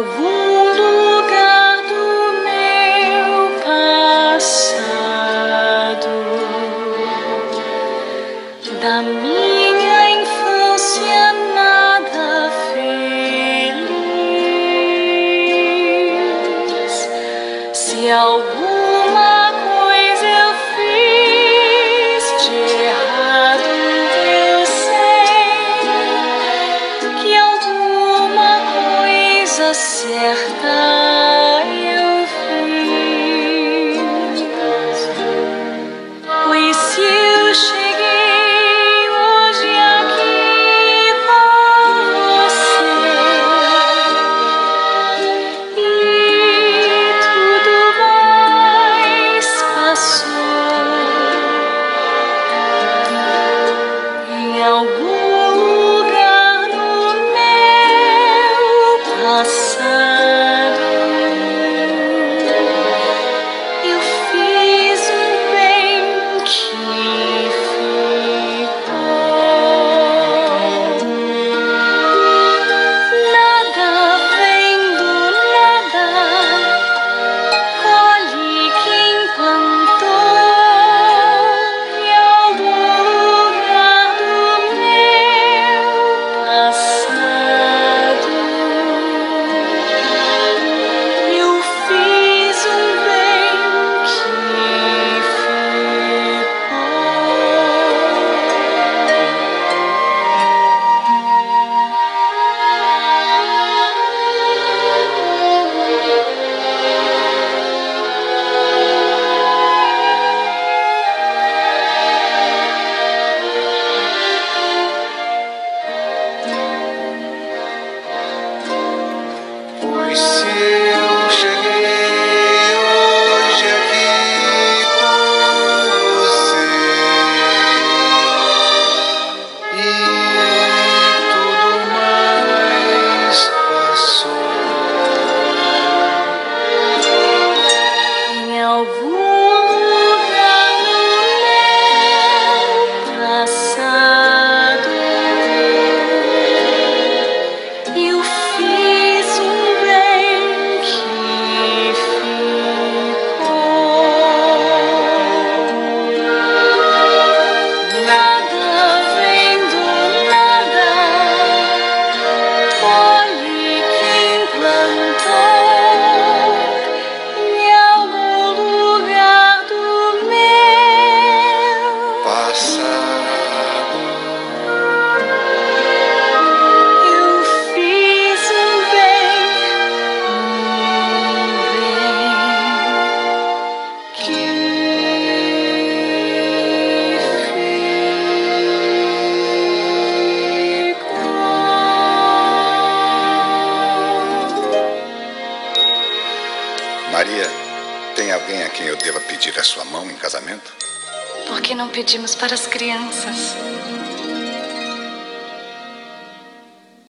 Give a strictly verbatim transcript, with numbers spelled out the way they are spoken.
algum lugar do meu passado, da minha infância nada feliz. Se alguma coisa eu fiz de errado, eu sei que alguma coisa certa eu fiz. Pois se eu cheguei hoje aqui com você e tudo mais passou, em algum lugar no meu passado eu fiz um bem que ficou. Nada vem do nada, colhe quem plantou. Em algum lugar do meu passado eu fiz um bem que Pois se eu cheguei hoje aqui com você e tudo mais passou, em algum lugar no meu passado eu fiz um bem que ficou. Nada vem do nada, colhe quem plantou. Em algum lugar do meu passado. eu fiz um bem, um bem que ficou. Maria, tem alguém a quem eu deva pedir a sua mão em casamento? Por que não pedimos para as crianças?